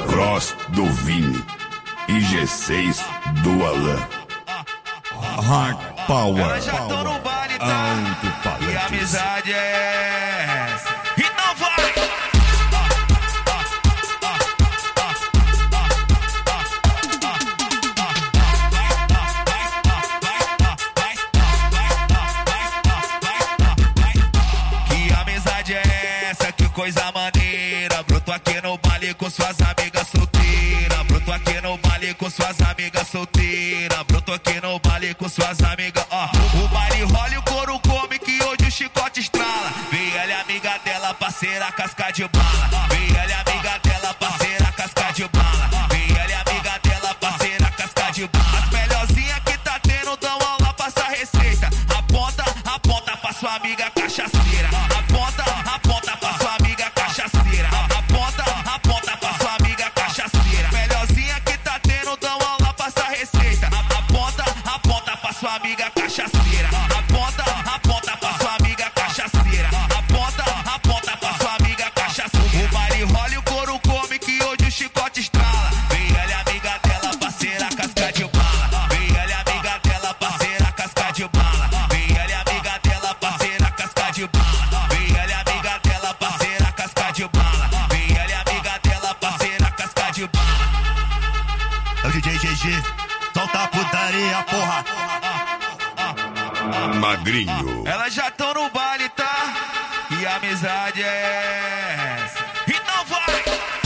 Cross do Vini e G6 do Alan. Hard Power. Elas já tão no baile, tá? E a amizade é essa. Então vai! Que amizade é essa? Que coisa maneira. Broto aqui no baile com suas amigas solteiras. Broto aqui no baile com suas amigas solteiras. Broto aqui no baile com suas amigas. O baile rola e o couro come, que hoje o chicote estrala. Vem ela, amiga dela, parceira, casca de bala. Vem ela, amiga dela, parceira, casca de bala. Vem ela, amiga dela, parceira, casca de bala. As melhorzinhas que tá tendo dão aula, passa a receita. Aponta pra sua amiga cachaceira. Aponta pra sua amiga cachaceira. Aponta pra sua amiga cachaceira. Melhorzinha que tá tendo dão aula, passa a receita. Aponta pra sua amiga cachaceira. Aponta pra sua amiga cachaceira. Aponta pra sua amiga cachaceira. O baile rola e o couro come, que hoje o chicote estrala. Vem ela, amiga dela, parceira, casca de bala. Vem ela, amiga dela, parceira, casca de bala. Vem ela, amiga dela, parceira, casca de bala. Vem ela, amiga dela, parceira, casca de bala. Vem ela, amiga dela, parceira, casca de bala. É o DJ GG, solta a putaria, porra. Magrinho. Elas já tão no baile, tá? E a amizade é essa. Então vai!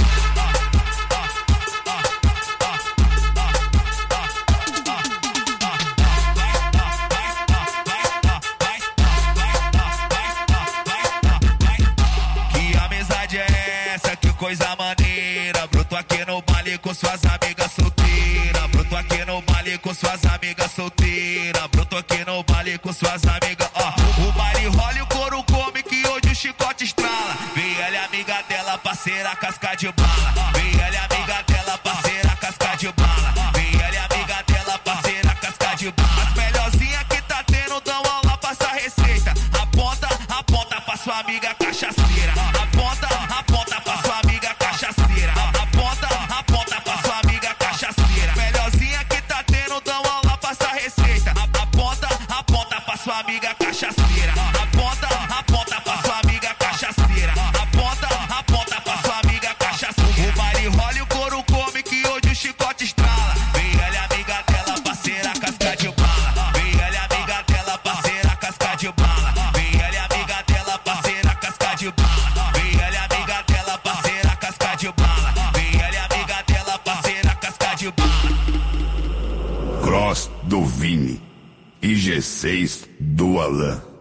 Que amizade é essa? Que coisa maneira. Broto aqui no baile com suas amigas solteiras. Broto aqui no baile com suas amigas solteiras. Broto aqui no baile com suas amigas. O baile rola e o couro come, que hoje o chicote estrala. Vem ela, amiga dela, parceira, casca de bala. Vem ela, amiga dela, parceira, casca de bala. Vem ela, amiga dela, parceira, casca de bala. As melhorzinhas que tá tendo dão aula, passa a receita. Aponta pra sua amiga cachaceira. Aponta pra sua amiga cachaceira. Aponta pra sua amiga cachaceira. Melhorzinha que tá tendo dão aula, passa a receita. Aponta pra sua amiga cachaceira. Aponta pra sua amiga cachaceira. Aponta pra sua amiga cachaceira. O baile rola e o couro come, que hoje o chicote estrala. Vem ela, amiga dela, parceira, casca de bala. Vem ela, amiga dela, parceira, casca de bala. Vem ela, amiga dela, parceira, casca de bala. Vem ela, amiga dela, parceira, casca de bala. Vem ela, amiga dela, parceira, casca de bala. Cross do Vini e G6 do Alan.